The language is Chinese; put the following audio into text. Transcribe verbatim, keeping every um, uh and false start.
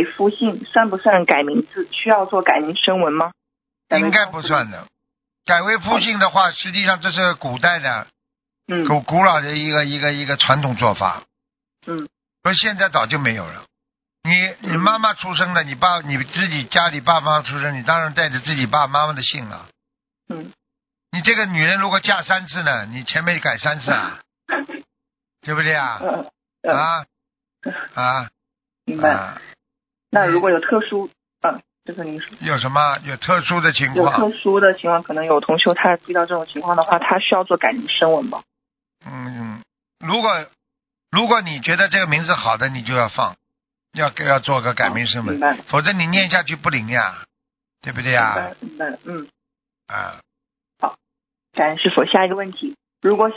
为夫姓，算不算改名字？需要做改名声文吗？ 应该不算的。改为夫姓的话，实际上这是古代的， 嗯， 古古老的一个一个一个传统做法。 嗯， 而现在早就没有了。你你妈妈出生了，你爸你自己家里爸妈出生，你当然带着自己爸爸妈妈的姓了。 嗯， 你这个女人如果嫁三次呢，你前面改三次啊，对不对啊？ 嗯嗯啊啊， 明白。 啊那如果有特殊，嗯，这个您说有什么有特殊的情有况？ 特殊的情况，可能有同修他遇到这种情况的话，他需要做改名声文吗？ 嗯，如果如果你觉得这个名字好的，你就要放，要要做个改名声文， 明白。 否则你念下去不灵呀，对不对呀？ 明白，明白，嗯， 啊。 好，感恩师傅。下一个问题，如果